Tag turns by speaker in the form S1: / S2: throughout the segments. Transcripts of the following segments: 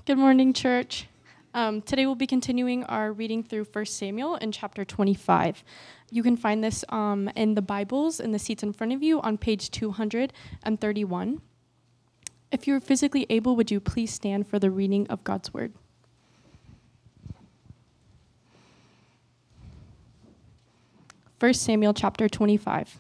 S1: Good morning, church. Today we'll be continuing our reading through 1 Samuel in chapter 25. You can find this in the Bibles in the seats in front of you on page 231. If you're physically able, would you please stand for the reading of God's word? 1 Samuel chapter 25.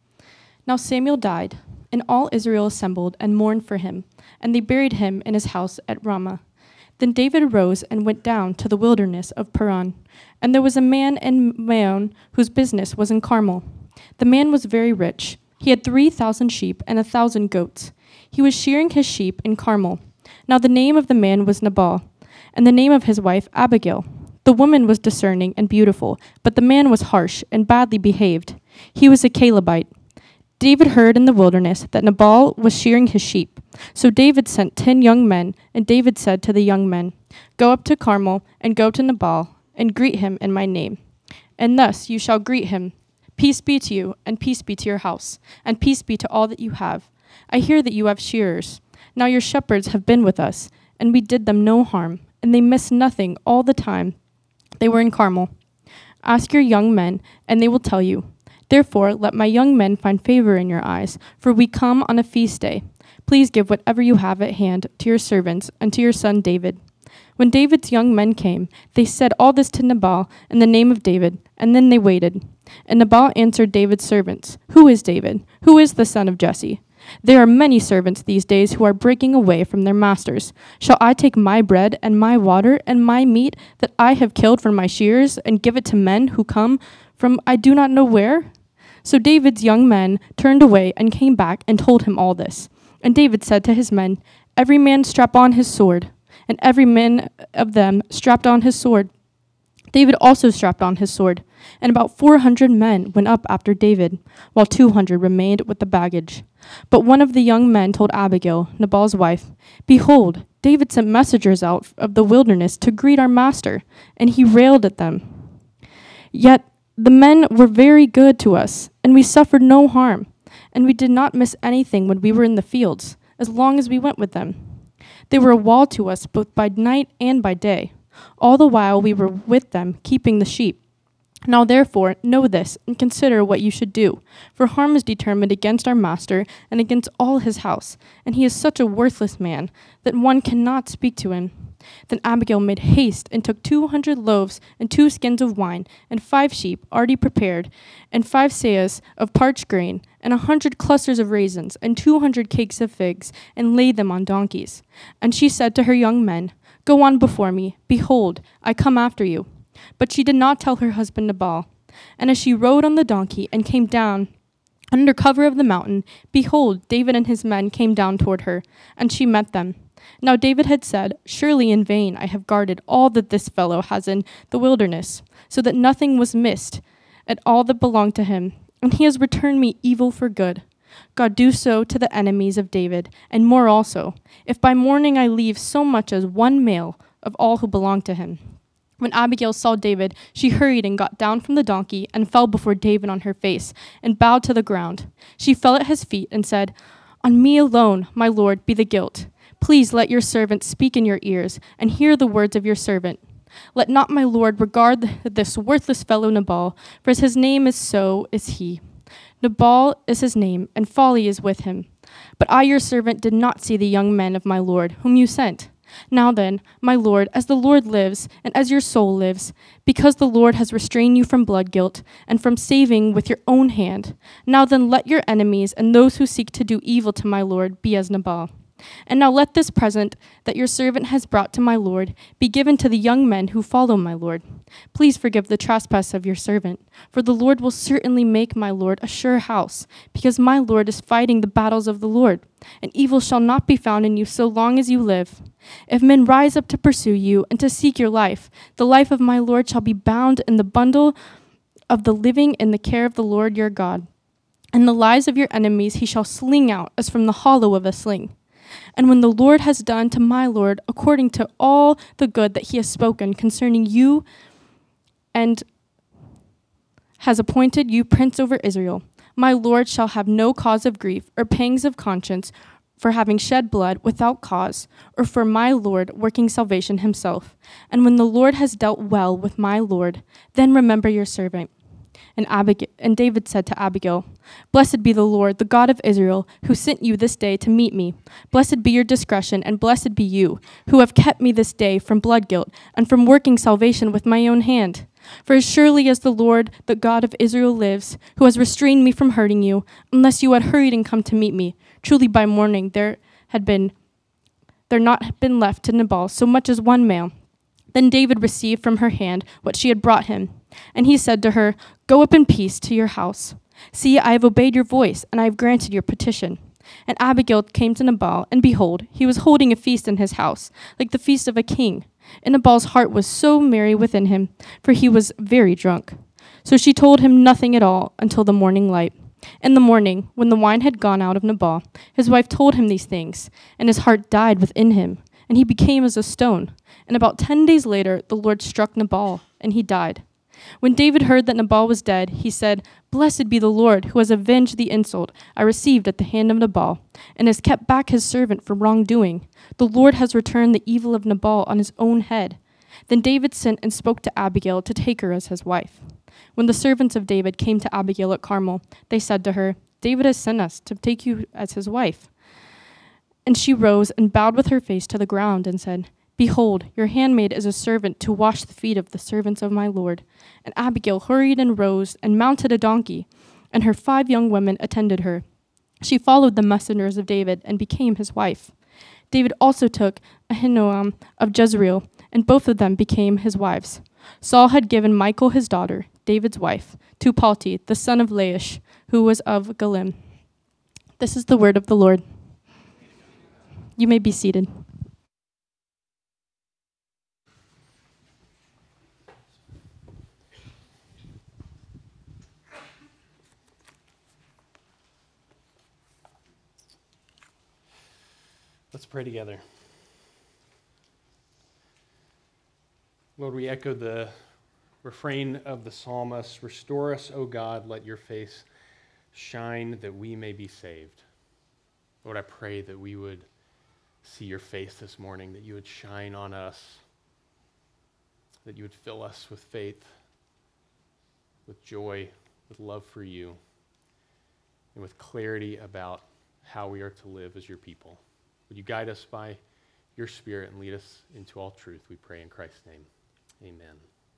S1: Now Samuel died, and all Israel assembled and mourned for him, and they buried him in his house at Ramah. Then David arose and went down to the wilderness of Paran. And there was a man in Maon whose business was in Carmel. The man was very rich. He had 3,000 sheep and 1,000 goats. He was shearing his sheep in Carmel. Now the name of the man was Nabal, and the name of his wife Abigail. The woman was discerning and beautiful, but the man was harsh and badly behaved. He was a Calebite. David heard in the wilderness that Nabal was shearing his sheep. So David sent 10 young men, and David said to the young men, "Go up to Carmel, and go to Nabal, and greet him in my name. And thus you shall greet him. Peace be to you, and peace be to your house, and peace be to all that you have. I hear that you have shearers. Now your shepherds have been with us, and we did them no harm, and they missed nothing all the time they were in Carmel. Ask your young men, and they will tell you. Therefore, let my young men find favor in your eyes, for we come on a feast day. Please give whatever you have at hand to your servants and to your son David." When David's young men came, they said all this to Nabal in the name of David, and then they waited. And Nabal answered David's servants, "Who is David? Who is the son of Jesse? There are many servants these days who are breaking away from their masters. Shall I take my bread and my water and my meat that I have killed from my shears and give it to men who come from I do not know where?" So David's young men turned away and came back and told him all this. And David said to his men, "Every man strap on his sword." And every man of them strapped on his sword. David also strapped on his sword. And about 400 men went up after David, while 200 remained with the baggage. But one of the young men told Abigail, Nabal's wife, "Behold, David sent messengers out of the wilderness to greet our master, and he railed at them. Yet the men were very good to us, and we suffered no harm, and we did not miss anything when we were in the fields, as long as we went with them. They were a wall to us both by night and by day, all the while we were with them keeping the sheep. Now therefore know this, and consider what you should do, for harm is determined against our master and against all his house, and he is such a worthless man that one cannot speak to him." Then Abigail made haste and took 200 loaves and 2 skins of wine and 5 sheep already prepared and 5 seahs of parched grain and 100 clusters of raisins and 200 cakes of figs and laid them on donkeys. And she said to her young men, "Go on before me. Behold, I come after you." But she did not tell her husband Nabal. And as she rode on the donkey and came down under cover of the mountain, behold, David and his men came down toward her, and she met them. Now David had said, "Surely in vain I have guarded all that this fellow has in the wilderness, so that nothing was missed at all that belonged to him, and he has returned me evil for good. God do so to the enemies of David, and more also, if by morning I leave so much as one male of all who belong to him." When Abigail saw David, she hurried and got down from the donkey and fell before David on her face and bowed to the ground. She fell at his feet and said, "On me alone, my lord, be the guilt. Please let your servant speak in your ears and hear the words of your servant. Let not my lord regard this worthless fellow Nabal, for as his name is so is he. Nabal is his name, and folly is with him. But I, your servant, did not see the young men of my lord, whom you sent. Now then, my lord, as the Lord lives, and as your soul lives, because the Lord has restrained you from blood guilt, and from saving with your own hand, now then let your enemies and those who seek to do evil to my lord be as Nabal. And now let this present that your servant has brought to my lord be given to the young men who follow my lord. Please forgive the trespass of your servant, for the Lord will certainly make my lord a sure house, because my lord is fighting the battles of the Lord, and evil shall not be found in you so long as you live. If men rise up to pursue you and to seek your life, the life of my lord shall be bound in the bundle of the living in the care of the Lord your God. And the lives of your enemies he shall sling out as from the hollow of a sling. And when the Lord has done to my Lord according to all the good that he has spoken concerning you and has appointed you prince over Israel, my Lord shall have no cause of grief or pangs of conscience for having shed blood without cause, or for my Lord working salvation himself. And when the Lord has dealt well with my Lord, then remember your servant. And David said to Abigail, Blessed be the Lord, the God of Israel, who sent you this day to meet me. Blessed be your discretion, and blessed be you, who have kept me this day from blood guilt, and from working salvation with my own hand. For as surely as the Lord, the God of Israel lives, who has restrained me from hurting you, unless you had hurried and come to meet me, truly by morning there not been left to Nabal so much as one male. Then David received from her hand what she had brought him. And he said to her, Go up in peace to your house. See, I have obeyed your voice, and I have granted your petition. And Abigail came to Nabal, and behold, he was holding a feast in his house, like the feast of a king. And Nabal's heart was so merry within him, for he was very drunk. So she told him nothing at all until the morning light. In the morning, when the wine had gone out of Nabal, his wife told him these things, and his heart died within him, and he became as a stone. And about 10 days later, the Lord struck Nabal, and he died. When David heard that Nabal was dead, he said, Blessed be the Lord, who has avenged the insult I received at the hand of Nabal, and has kept back his servant from wrongdoing. The Lord has returned the evil of Nabal on his own head. Then David sent and spoke to Abigail to take her as his wife. When the servants of David came to Abigail at Carmel, they said to her, David has sent us to take you as his wife. And she rose and bowed with her face to the ground and said, Behold, your handmaid is a servant to wash the feet of the servants of my Lord. And Abigail hurried and rose and mounted a donkey, and her 5 young women attended her. She followed the messengers of David and became his wife. David also took Ahinoam of Jezreel, and both of them became his wives. Saul had given Michal his daughter, David's wife, to Palti, the son of Laish, who was of Galim. This is the word of the Lord. You may be seated.
S2: Let's pray together. Lord, we echo the refrain of the psalmist, Restore us, O God, let your face shine that we may be saved. Lord, I pray that we would see your face this morning, that you would shine on us, that you would fill us with faith, with joy, with love for you, and with clarity about how we are to live as your people. Would you guide us by your Spirit and lead us into all truth, we pray in Christ's name. Amen.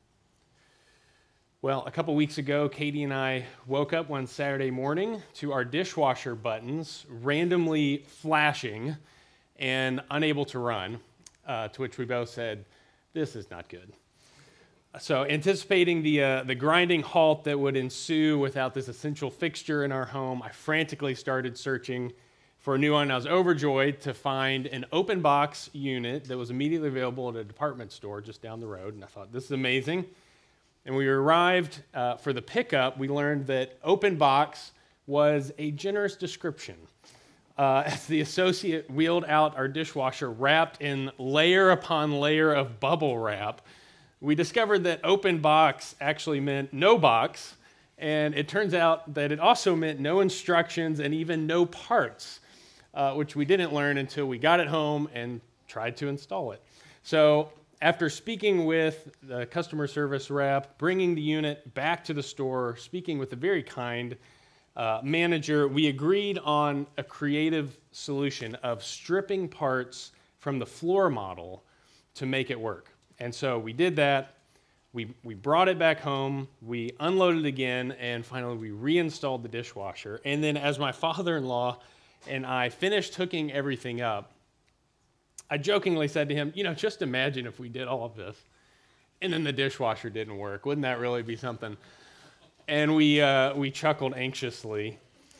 S2: Well, a couple weeks ago, Katie and I woke up one Saturday morning to our dishwasher buttons randomly flashing and unable to run, to which we both said, this is not good. So anticipating the grinding halt that would ensue without this essential fixture in our home, I frantically started searching for a new one. I was overjoyed to find an open box unit that was immediately available at a department store just down the road, and I thought, this is amazing. And when we arrived for the pickup, we learned that open box was a generous description. As the associate wheeled out our dishwasher wrapped in layer upon layer of bubble wrap, we discovered that open box actually meant no box, and it turns out that it also meant no instructions and even no parts, which we didn't learn until we got it home and tried to install it. So after speaking with the customer service rep, bringing the unit back to the store, speaking with a very kind manager, we agreed on a creative solution of stripping parts from the floor model to make it work. And so we did that. We brought it back home, we unloaded it again, and finally we reinstalled the dishwasher. And then as my father-in-law and I finished hooking everything up, I jokingly said to him, just imagine if we did all of this and then the dishwasher didn't work. Wouldn't that really be something? And we chuckled anxiously.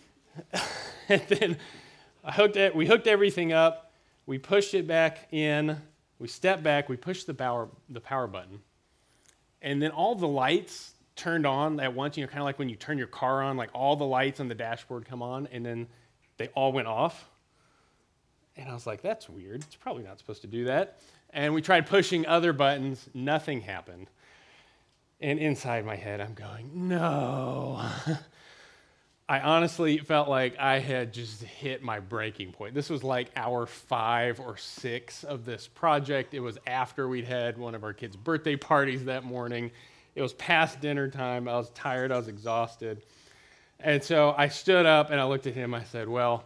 S2: And then we hooked everything up, we pushed it back in, we stepped back, we pushed the power button, and then all the lights turned on at once, kind of like when you turn your car on, like all the lights on the dashboard come on, and then they all went off. And I was like, that's weird. It's probably not supposed to do that. And we tried pushing other buttons. Nothing happened. And inside my head, I'm going, no. I honestly felt like I had just hit my breaking point. This was like hour 5 or 6 of this project. It was after we'd had one of our kids' birthday parties that morning. It was past dinner time. I was tired. I was exhausted. And so I stood up and I looked at him. I said, well,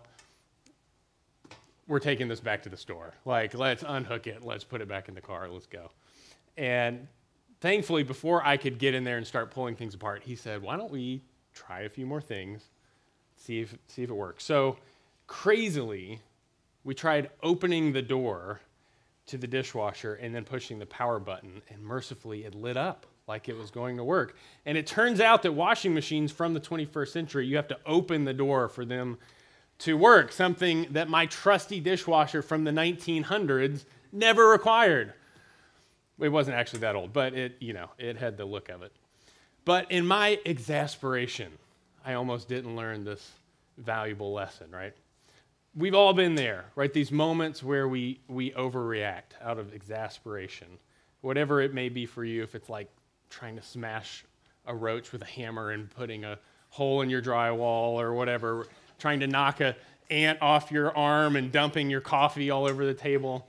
S2: we're taking this back to the store. Like, let's unhook it. Let's put it back in the car. Let's go. And thankfully, before I could get in there and start pulling things apart, he said, why don't we try a few more things, see if it works. So crazily, we tried opening the door to the dishwasher and then pushing the power button, and mercifully it lit up like it was going to work. And it turns out that washing machines from the 21st century, you have to open the door for them to work, something that my trusty dishwasher from the 1900s never required. It wasn't actually that old, but it had the look of it. But in my exasperation, I almost didn't learn this valuable lesson, right? We've all been there, right? These moments where we overreact out of exasperation, whatever it may be for you, if it's like trying to smash a roach with a hammer and putting a hole in your drywall or whatever, trying to knock an ant off your arm and dumping your coffee all over the table.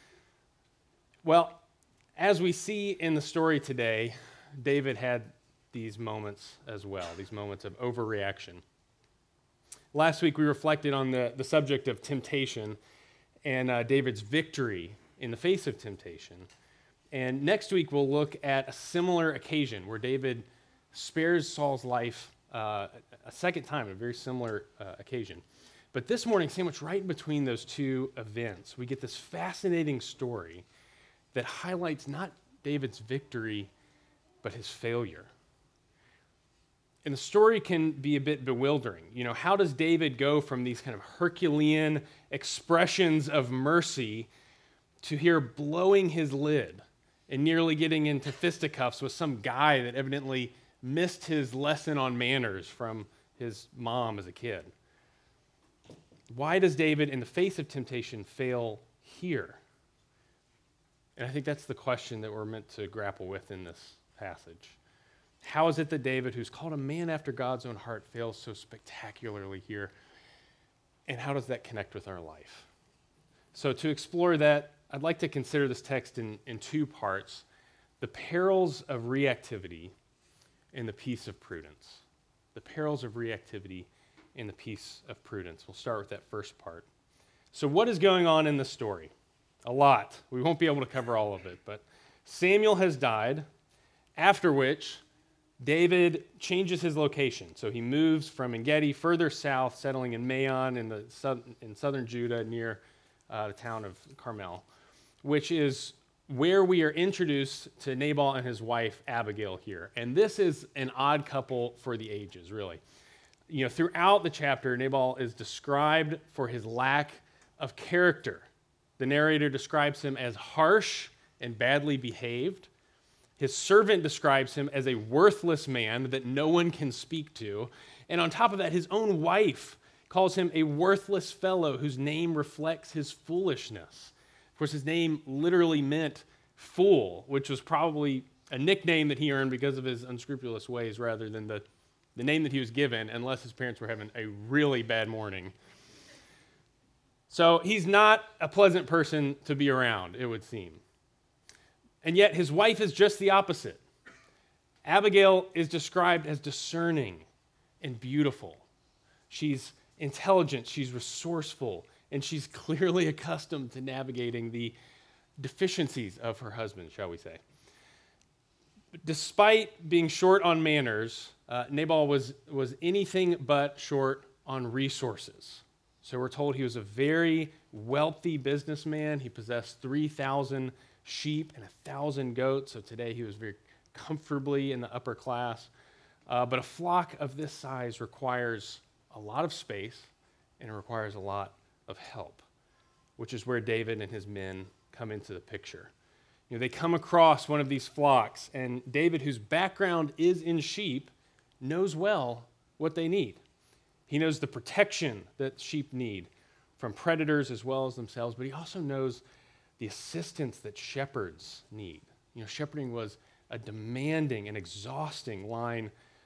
S2: Well, as we see in the story today, David had these moments as well, these moments of overreaction. Last week, we reflected on the subject of temptation and David's victory in the face of temptation. And next week, we'll look at a similar occasion where David spares Saul's life a second time, a very similar occasion. But this morning, sandwiched right in between those two events, we get this fascinating story that highlights not David's victory, but his failure. And the story can be a bit bewildering. You know, how does David go from these kind of Herculean expressions of mercy to here blowing his lid and nearly getting into fisticuffs with some guy that evidently missed his lesson on manners from his mom as a kid? Why does David, in the face of temptation, fail here? And I think that's the question that we're meant to grapple with in this passage. How is it that David, who's called a man after God's own heart, fails so spectacularly here? And how does that connect with our life? So to explore that, I'd like to consider this text in two parts: the perils of reactivity and the peace of prudence. The perils of reactivity and the peace of prudence. We'll start with that first part. So what is going on in the story? A lot. We won't be able to cover all of it, but Samuel has died, after which David changes his location. So he moves from En-Gedi further south, settling in Maon in southern Judah near the town of Carmel, which is where we are introduced to Nabal and his wife Abigail here. And this is an odd couple for the ages, really. You know, throughout the chapter, Nabal is described for his lack of character. The narrator describes him as harsh and badly behaved. His servant describes him as a worthless man that no one can speak to. And on top of that, his own wife calls him a worthless fellow whose name reflects his foolishness. Of course, his name literally meant fool, which was probably a nickname that he earned because of his unscrupulous ways rather than the name that he was given, unless his parents were having a really bad morning. So he's not a pleasant person to be around, it would seem. And yet his wife is just the opposite. Abigail is described as discerning and beautiful. She's intelligent, she's resourceful, and she's clearly accustomed to navigating the deficiencies of her husband, shall we say. Despite being short on manners, Nabal was anything but short on resources. So we're told he was a very wealthy businessman. He possessed 3,000 sheep and 1,000 goats. So today he was very comfortably in the upper class. But a flock of this size requires a lot of space and it requires a lot of help, which is where David and his men come into the picture. You know, they come across one of these flocks, and David, whose background is in sheep, knows well what they need. He knows the protection that sheep need from predators as well as themselves, but he also knows the assistance that shepherds need. You know, shepherding was a demanding and exhausting line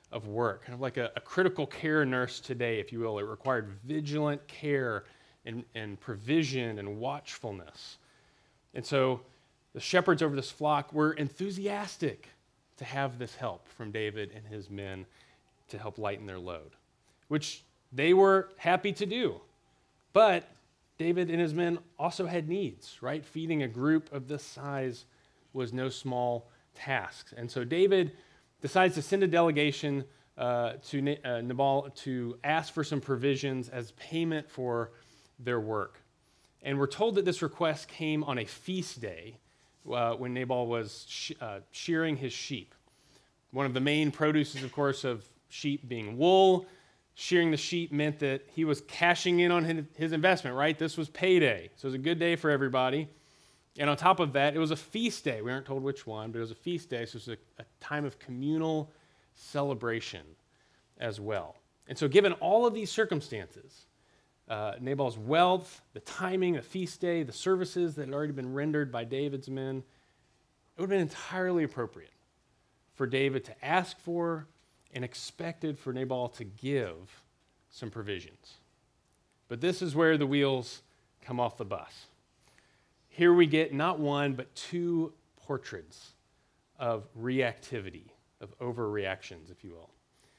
S2: of work, kind of like a critical care nurse today, if you will. It required vigilant care and provision and watchfulness. And so the shepherds over this flock were enthusiastic to have this help from David and his men to help lighten their load, which they were happy to do. But David and his men also had needs, right? Feeding a group of this size was no small task. And so David decides to send a delegation to Nabal to ask for some provisions as payment for their work. And we're told that this request came on a feast day when Nabal was shearing his sheep. One of the main produces, of course, of sheep being wool. Shearing the sheep meant that he was cashing in on his investment, right? This was payday. So it was a good day for everybody. And on top of that, it was a feast day. We aren't told which one, but it was a feast day. So it was a time of communal celebration as well. And so given all of these circumstances, Nabal's wealth, the timing, the feast day, the services that had already been rendered by David's men, it would have been entirely appropriate for David to ask for and expected for Nabal to give some provisions. But this is where the wheels come off the bus. Here we get not one, but two portraits of reactivity, of overreactions, if you will.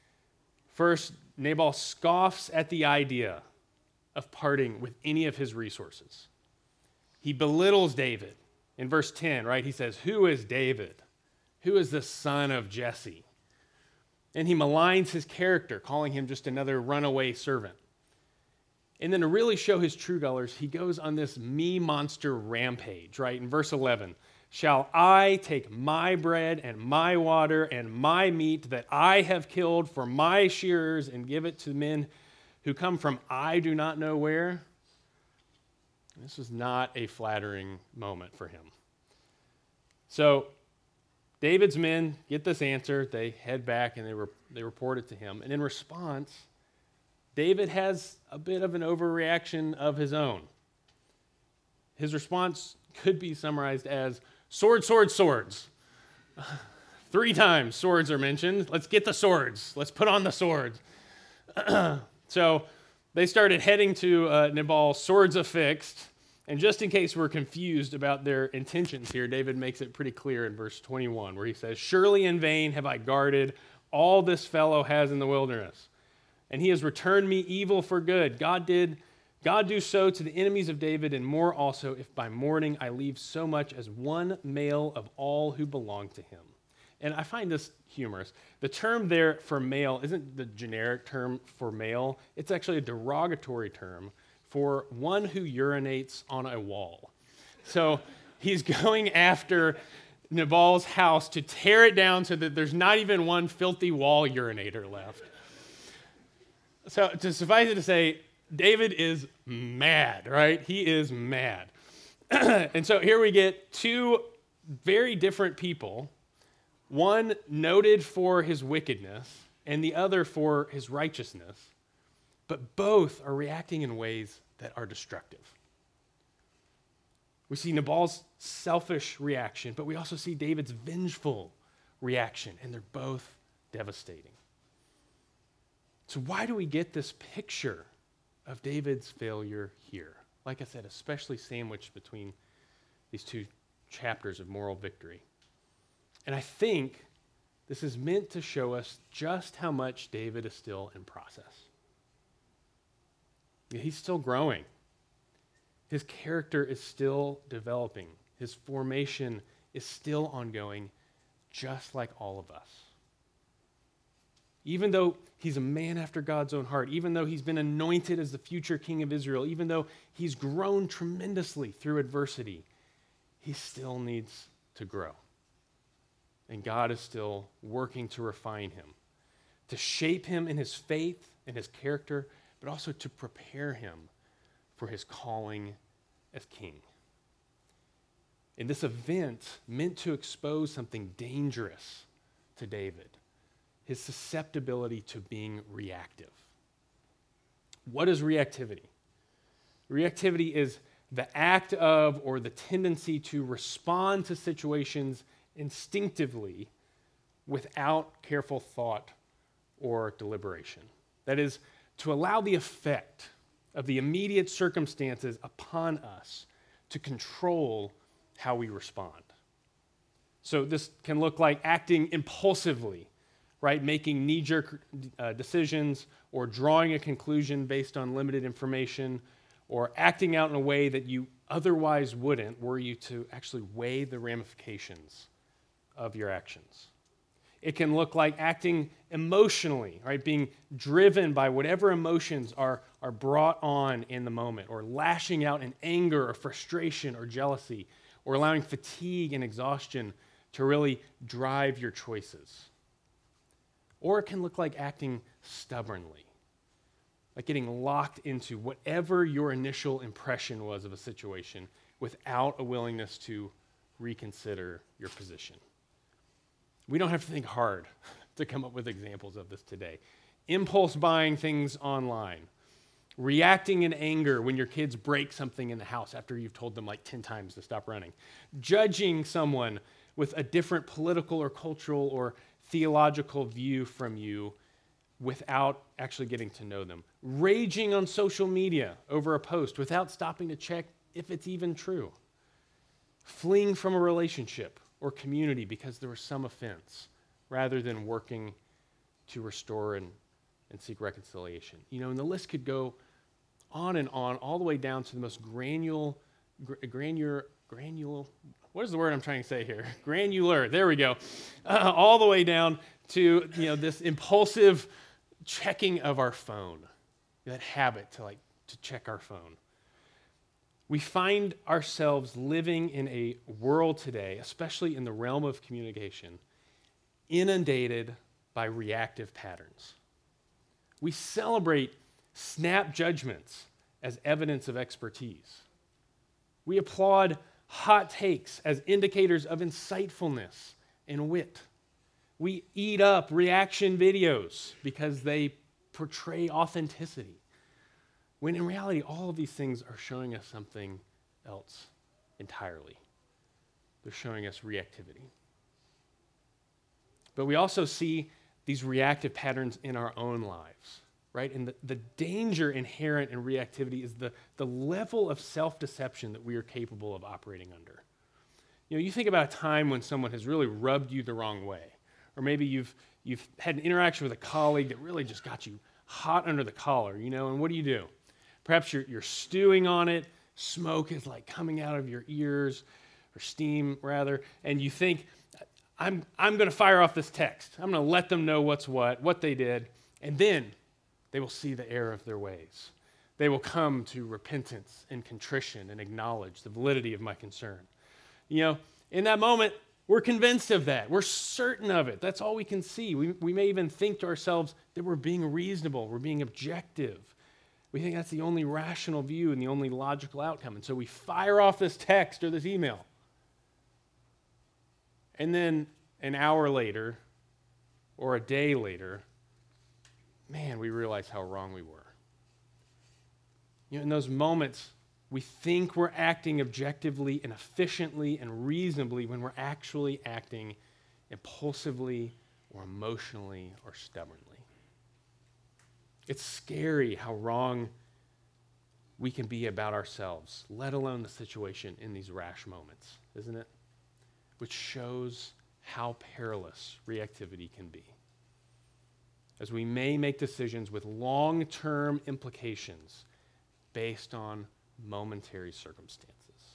S2: First, Nabal scoffs at the idea of parting with any of his resources. He belittles David. In verse 10, right, he says, "Who is David? Who is the son of Jesse?" And he maligns his character, calling him just another runaway servant. And then to really show his true colors, he goes on this me monster rampage, right? In verse 11, "Shall I take my bread and my water and my meat that I have killed for my shearers and give it to men who come from I do not know where?" This was not a flattering moment for him. So David's men get this answer. They head back and they report it to him. And in response, David has a bit of an overreaction of his own. His response could be summarized as sword, sword, swords. 3 times swords are mentioned. Let's get the swords. Let's put on the swords. So they started heading to Nabal, swords affixed. And just in case we're confused about their intentions here, David makes it pretty clear in verse 21, where he says, "Surely in vain have I guarded all this fellow has in the wilderness, and he has returned me evil for good. God do so to the enemies of David, and more also, if by morning I leave so much as one male of all who belong to him." And I find this humorous. The term there for male isn't the generic term for male. It's actually a derogatory term for one who urinates on a wall. So he's going after Nabal's house to tear it down so that there's not even one filthy wall urinator left. So to suffice it to say, David is mad, right? He is mad. And so here we get two very different people, one noted for his wickedness and the other for his righteousness. But both are reacting in ways that are destructive. We see Nabal's selfish reaction, but we also see David's vengeful reaction, and they're both devastating. So why do we get this picture of David's failure here? Like I said, especially sandwiched between these two chapters of moral victory. And I think this is meant to show us just how much David is still in process. He's still growing. His character is still developing. His formation is still ongoing, just like all of us. Even though he's a man after God's own heart, even though he's been anointed as the future king of Israel, even though he's grown tremendously through adversity, he still needs to grow. And God is still working to refine him, to shape him in his faith and his character, but also to prepare him for his calling as king. And this event meant to expose something dangerous to David, his susceptibility to being reactive. What is reactivity? Reactivity is the act of or the tendency to respond to situations instinctively without careful thought or deliberation. That is, to allow the effect of the immediate circumstances upon us to control how we respond. So this can look like acting impulsively, right? Making knee-jerk decisions or drawing a conclusion based on limited information, or acting out in a way that you otherwise wouldn't were you to actually weigh the ramifications of your actions. It can look like acting emotionally, right? Being driven by whatever emotions are brought on in the moment, or lashing out in anger or frustration or jealousy, or allowing fatigue and exhaustion to really drive your choices. Or it can look like acting stubbornly, like getting locked into whatever your initial impression was of a situation without a willingness to reconsider your position. We don't have to think hard to come up with examples of this today. Impulse buying things online, reacting in anger when your kids break something in the house after you've told them like 10 times to stop running, judging someone with a different political or cultural or theological view from you without actually getting to know them, raging on social media over a post without stopping to check if it's even true, fleeing from a relationship or community because there was some offense rather than working to restore and seek reconciliation. And the list could go on and on, all the way down to the most granular, what is the word I'm trying to say here? Granular, there we go. All the way down to, this impulsive checking of our phone, that habit to check our phone. We find ourselves living in a world today, especially in the realm of communication, inundated by reactive patterns. We celebrate snap judgments as evidence of expertise. We applaud hot takes as indicators of insightfulness and wit. We eat up reaction videos because they portray authenticity, when in reality, all of these things are showing us something else entirely. They're showing us reactivity. But we also see these reactive patterns in our own lives, right? And the danger inherent in reactivity is the level of self-deception that we are capable of operating under. You think about a time when someone has really rubbed you the wrong way, or maybe you've had an interaction with a colleague that really just got you hot under the collar, and what do? Perhaps you're stewing on it, smoke is like coming out of your ears, or steam rather, and you think, I'm going to fire off this text. I'm going to let them know what's what they did, and then they will see the error of their ways. They will come to repentance and contrition and acknowledge the validity of my concern. In that moment, we're convinced of that. We're certain of it. That's all we can see. We may even think to ourselves that we're being reasonable, we're being objective. We think that's the only rational view and the only logical outcome. And so we fire off this text or this email. And then an hour later or a day later, man, we realize how wrong we were. In those moments, we think we're acting objectively and efficiently and reasonably when we're actually acting impulsively or emotionally or stubbornly. It's scary how wrong we can be about ourselves, let alone the situation in these rash moments, isn't it? Which shows how perilous reactivity can be, as we may make decisions with long-term implications based on momentary circumstances.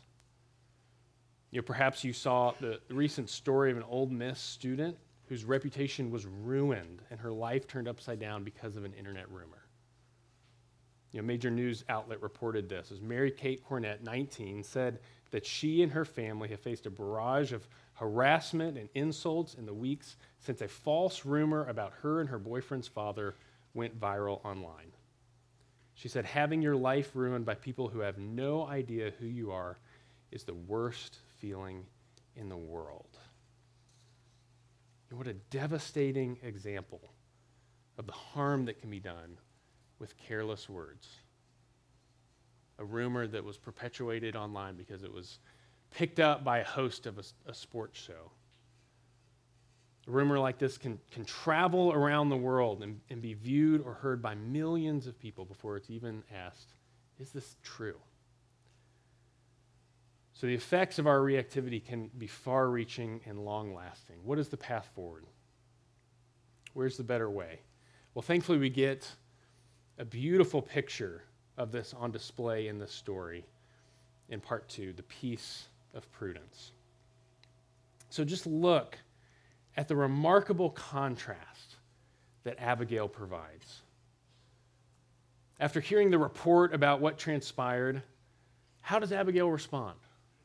S2: Perhaps you saw the recent story of an Ole Miss student whose reputation was ruined and her life turned upside down because of an internet rumor. A major news outlet reported this as Mary Kate Cornett, 19, said that she and her family have faced a barrage of harassment and insults in the weeks since a false rumor about her and her boyfriend's father went viral online. She said, having your life ruined by people who have no idea who you are is the worst feeling in the world. And what a devastating example of the harm that can be done with careless words. A rumor that was perpetuated online because it was picked up by a host of a sports show. A rumor like this can travel around the world and be viewed or heard by millions of people before it's even asked, is this true? So the effects of our reactivity can be far-reaching and long-lasting. What is the path forward? Where's the better way? Well, thankfully we get a beautiful picture of this on display in this story in part 2, the peace of prudence. So just look at the remarkable contrast that Abigail provides. After hearing the report about what transpired, how does Abigail respond?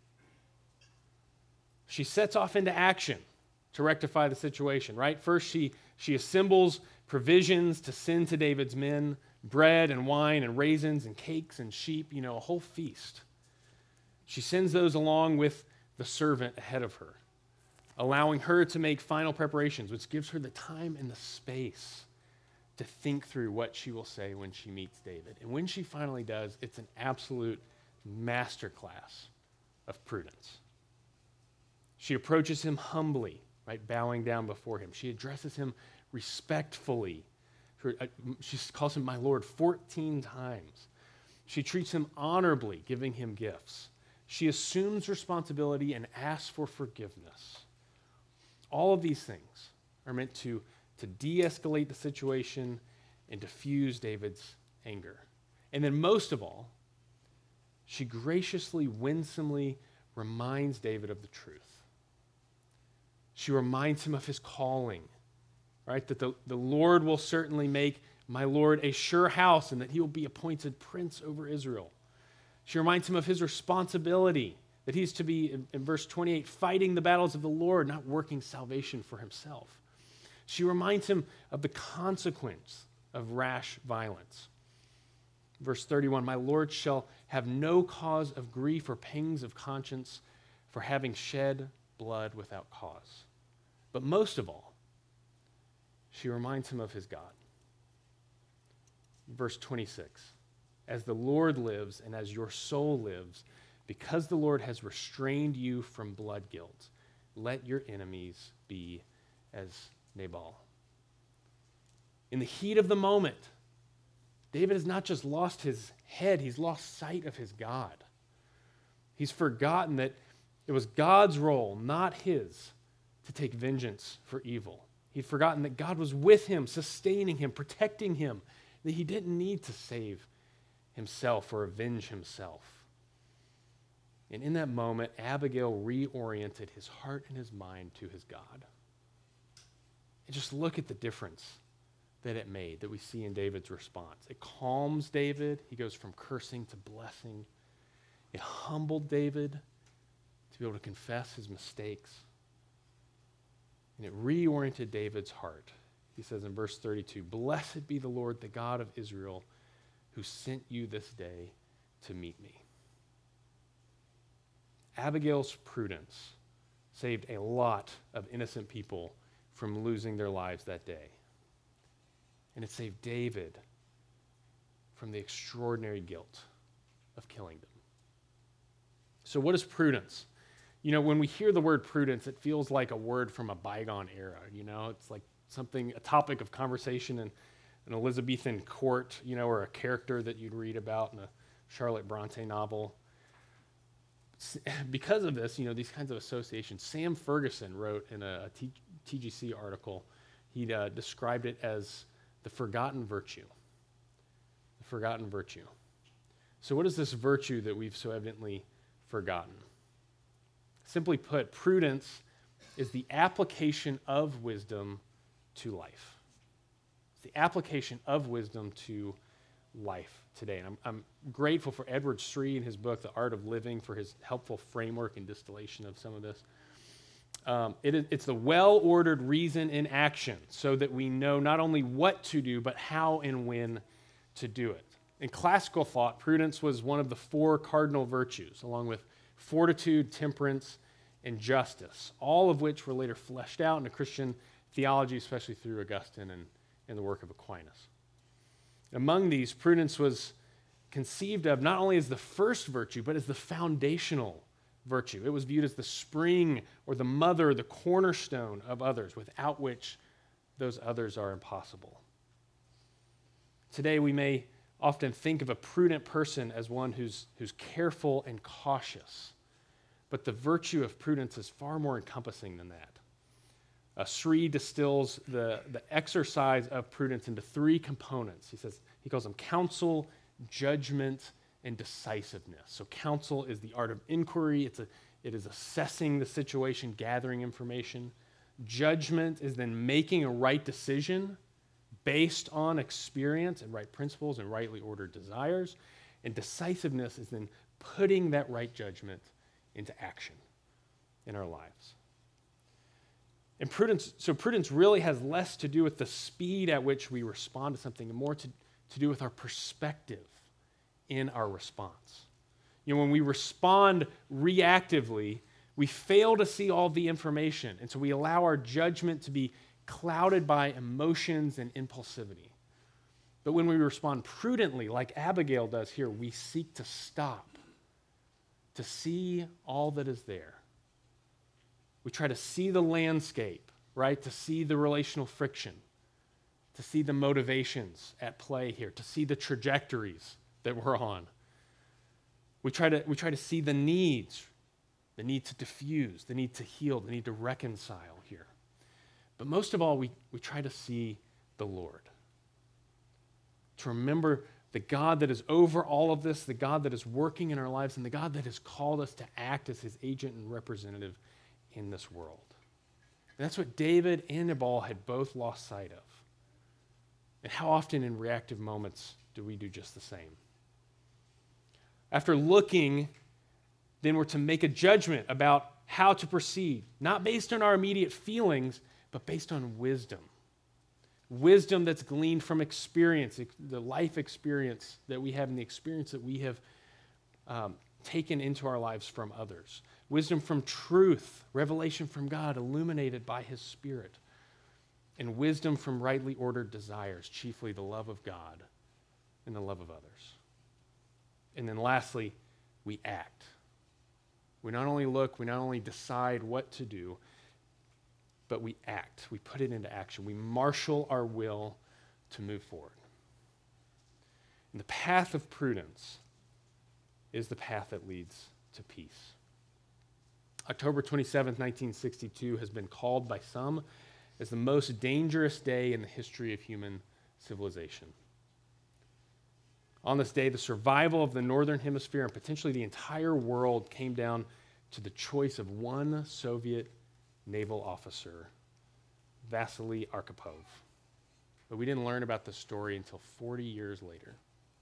S2: She sets off into action to rectify the situation, right? First, she assembles provisions to send to David's men, bread and wine and raisins and cakes and sheep, a whole feast. She sends those along with the servant ahead of her, allowing her to make final preparations, which gives her the time and the space to think through what she will say when she meets David. And when she finally does, it's an absolute masterclass of prudence. She approaches him humbly, right, bowing down before him. She addresses him respectfully. She calls him my Lord 14 times. She treats him honorably, giving him gifts. She assumes responsibility and asks for forgiveness. All of these things are meant to de-escalate the situation and diffuse David's anger. And then most of all, she graciously, winsomely reminds David of the truth. She reminds him of his calling, right? That the Lord will certainly make my Lord a sure house and that he will be appointed prince over Israel. She reminds him of his responsibility, that he's to be, in verse 28, fighting the battles of the Lord, not working salvation for himself. She reminds him of the consequence of rash violence. Verse 31, my Lord shall have no cause of grief or pangs of conscience for having shed blood without cause. But most of all, she reminds him of his God. Verse 26, as the Lord lives and as your soul lives, because the Lord has restrained you from blood guilt, let your enemies be as Nabal. In the heat of the moment, David has not just lost his head, he's lost sight of his God. He's forgotten that it was God's role, not his, to take vengeance for evil. He'd forgotten that God was with him, sustaining him, protecting him, that he didn't need to save himself or avenge himself. And in that moment, Abigail reoriented his heart and his mind to his God. And just look at the difference that it made, that we see in David's response. It calms David. He goes from cursing to blessing. It humbled David to be able to confess his mistakes. And it reoriented David's heart. He says in verse 32, blessed be the Lord, the God of Israel, who sent you this day to meet me. Abigail's prudence saved a lot of innocent people from losing their lives that day. And it saved David from the extraordinary guilt of killing them. So what is prudence? When we hear the word prudence, it feels like a word from a bygone era. It's like a topic of conversation in an Elizabethan court, or a character that you'd read about in a Charlotte Bronte novel. Because of this, these kinds of associations, Sam Ferguson wrote in a TGC article, he described it as the forgotten virtue. The forgotten virtue. So what is this virtue that we've so evidently forgotten? Simply put, prudence is the application of wisdom to life. It's the application of wisdom to life today. And I'm grateful for Edward Sri in his book, The Art of Living, for his helpful framework and distillation of some of this. It's the well-ordered reason in action so that we know not only what to do, but how and when to do it. In classical thought, prudence was one of the 4 cardinal virtues, along with fortitude, temperance, and justice, all of which were later fleshed out into Christian theology, especially through Augustine and the work of Aquinas. Among these, prudence was conceived of not only as the first virtue, but as the foundational virtue. It was viewed as the spring or the mother, the cornerstone of others, without which those others are impossible. Today, we may often think of a prudent person as one who's careful and cautious, but the virtue of prudence is far more encompassing than that. Sri distills the exercise of prudence into three components. He calls them counsel, judgment, and decisiveness. So counsel is the art of inquiry. It is assessing the situation, gathering information. Judgment is then making a right decision based on experience and right principles and rightly ordered desires. And decisiveness is then putting that right judgment into action in our lives. And prudence really has less to do with the speed at which we respond to something and more to do with our perspective in our response. When we respond reactively, we fail to see all the information, and so we allow our judgment to be clouded by emotions and impulsivity. But when we respond prudently, like Abigail does here, we seek to stop, to see all that is there. We try to see the landscape, right? To see the relational friction, to see the motivations at play here, to see the trajectories that we're on. We try to see the needs, the need to diffuse, the need to heal, the need to reconcile here. But most of all, we try to see the Lord. To remember the God that is over all of this, the God that is working in our lives, and the God that has called us to act as his agent and representative in this world. And that's what David and Nabal had both lost sight of. And how often in reactive moments do we do just the same? After looking, then we're to make a judgment about how to proceed, not based on our immediate feelings, but based on wisdom. Wisdom that's gleaned from experience, the life experience that we have and the experience that we have taken into our lives from others. Wisdom from truth, revelation from God, illuminated by his Spirit. And wisdom from rightly ordered desires, chiefly the love of God and the love of others. And then lastly, we act. We not only look, we not only decide what to do, but we act. We put it into action. We marshal our will to move forward. And the path of prudence is the path that leads to peace. October 27th, 1962 has been called by some as the most dangerous day in the history of human civilization. On this day, the survival of the Northern Hemisphere and potentially the entire world came down to the choice of one Soviet naval officer, Vasily Arkhipov. But we didn't learn about this story until 40 years later.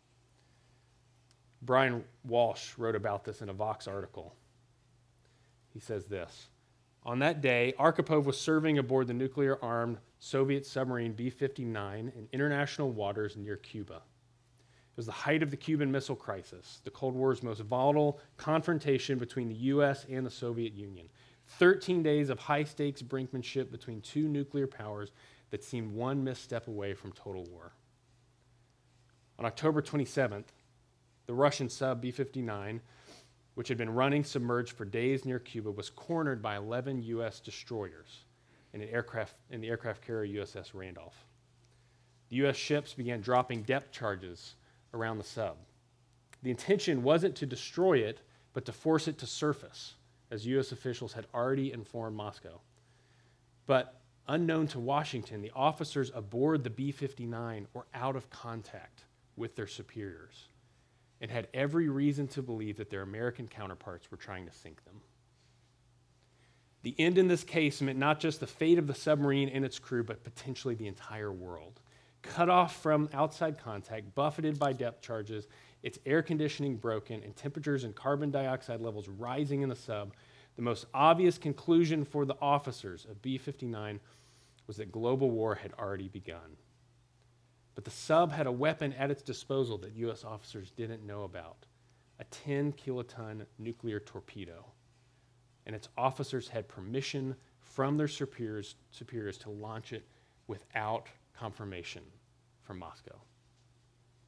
S2: Brian Walsh wrote about this in a Vox article. He says this: on that day, Arkhipov was serving aboard the nuclear-armed Soviet submarine B-59 in international waters near Cuba. It was the height of the Cuban Missile Crisis, the Cold War's most volatile confrontation between the U.S. and the Soviet Union. 13 days of high-stakes brinkmanship between two nuclear powers that seemed one misstep away from total war. On October 27th, the Russian sub B-59, which had been running submerged for days near Cuba, was cornered by 11 U.S. destroyers in the aircraft carrier USS Randolph. The U.S. ships began dropping depth charges around the sub. The intention wasn't to destroy it, but to force it to surface, as U.S. officials had already informed Moscow. But unknown to Washington, the officers aboard the B-59 were out of contact with their superiors and had every reason to believe that their American counterparts were trying to sink them. The end in this case meant not just the fate of the submarine and its crew, but potentially the entire world. Cut off from outside contact, buffeted by depth charges, its air conditioning broken, and temperatures and carbon dioxide levels rising in the sub, the most obvious conclusion for the officers of B-59 was that global war had already begun. But the sub had a weapon at its disposal that U.S. officers didn't know about, a 10-kiloton nuclear torpedo. And its officers had permission from their superiors to launch it without confirmation from Moscow.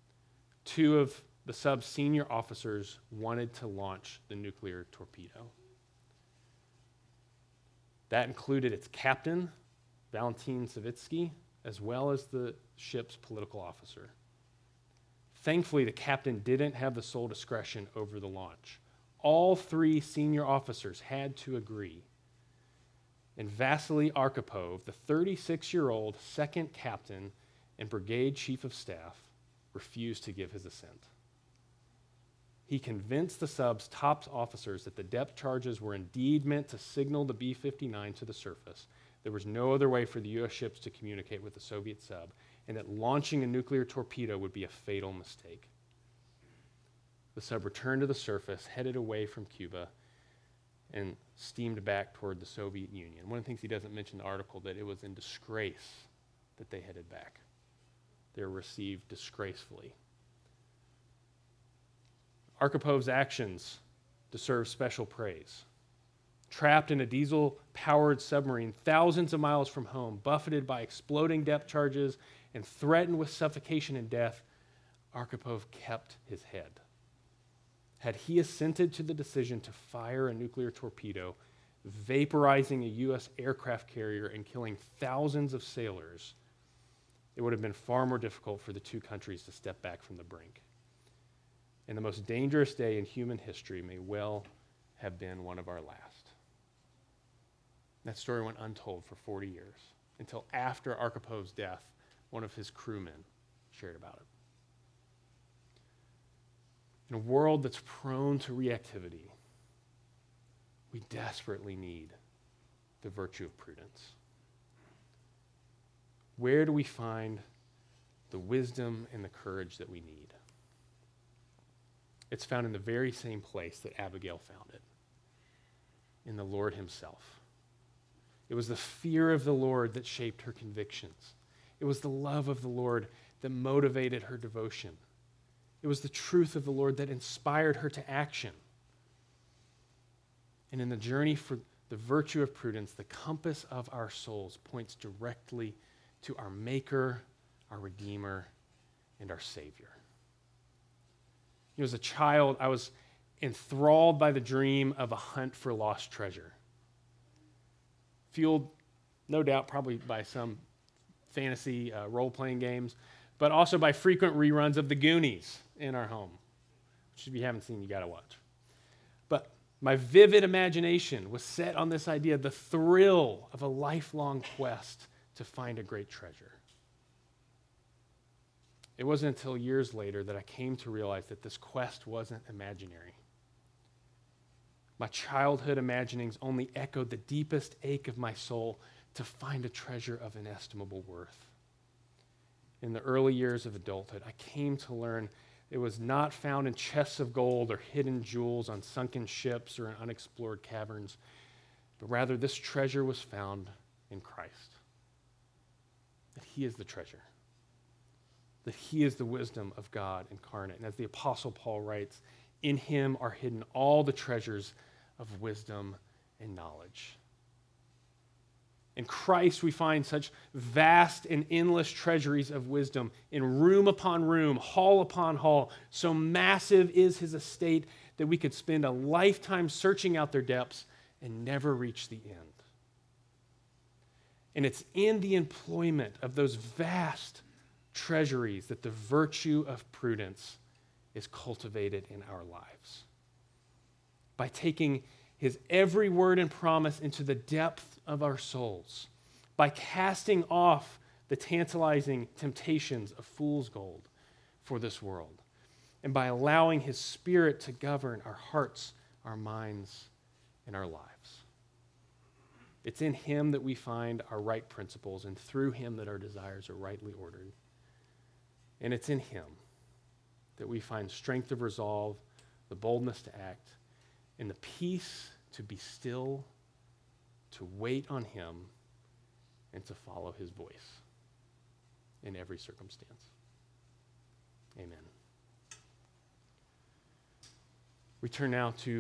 S2: Two of the sub's senior officers wanted to launch the nuclear torpedo, That included its captain, Valentin Savitsky, as well as the ship's political officer. Thankfully, the captain didn't have the sole discretion over the launch. All 3 senior officers had to agree. And Vasily Arkhipov, the 36-year-old second captain and brigade chief of staff, refused to give his assent. He convinced the sub's top officers that the depth charges were indeed meant to signal the B-59 to the surface. There was no other way for the U.S. ships to communicate with the Soviet sub, and that launching a nuclear torpedo would be a fatal mistake. The sub returned to the surface, headed away from Cuba, and steamed back toward the Soviet Union. One of the things he doesn't mention in the article, that it was in disgrace that they headed back. They were received disgracefully. Archipov's actions deserve special praise. Trapped in a diesel-powered submarine thousands of miles from home, buffeted by exploding depth charges and threatened with suffocation and death, Arkhipov kept his head. Had he assented to the decision to fire a nuclear torpedo, vaporizing a U.S. aircraft carrier and killing thousands of sailors, it would have been far more difficult for the 2 countries to step back from the brink. And the most dangerous day in human history may well have been one of our last. That story went untold for 40 years, until after Archipov's death, one of his crewmen shared about it. In a world that's prone to reactivity, we desperately need the virtue of prudence. Where do we find the wisdom and the courage that we need? It's found in the very same place that Abigail found it, in the Lord himself. It was the fear of the Lord that shaped her convictions. It was the love of the Lord that motivated her devotion. It was the truth of the Lord that inspired her to action. And in the journey for the virtue of prudence, the compass of our souls points directly to our Maker, our Redeemer, and our Savior. As a child, I was enthralled by the dream of a hunt for lost treasure. Fueled, no doubt, probably by some fantasy role-playing games, but also by frequent reruns of The Goonies in our home, which if you haven't seen, you got to watch. But my vivid imagination was set on this idea, the thrill of a lifelong quest to find a great treasure. It wasn't until years later that I came to realize that this quest wasn't imaginary. My childhood imaginings only echoed the deepest ache of my soul to find a treasure of inestimable worth. In the early years of adulthood, I came to learn it was not found in chests of gold or hidden jewels on sunken ships or in unexplored caverns, but rather this treasure was found in Christ. That he is the treasure. That he is the wisdom of God incarnate. And as the Apostle Paul writes, in him are hidden all the treasures of wisdom and knowledge. In Christ, we find such vast and endless treasuries of wisdom in room upon room, hall upon hall. So massive is his estate that we could spend a lifetime searching out their depths and never reach the end. And it's in the employment of those vast treasuries that the virtue of prudence is cultivated in our lives. By taking his every word and promise into the depth of our souls, by casting off the tantalizing temptations of fool's gold for this world, and by allowing his Spirit to govern our hearts, our minds, and our lives. It's in him that we find our right principles, and through him that our desires are rightly ordered. And it's in him that we find strength of resolve, the boldness to act, and the peace to be still, to wait on him, and to follow his voice in every circumstance. Amen. We turn now to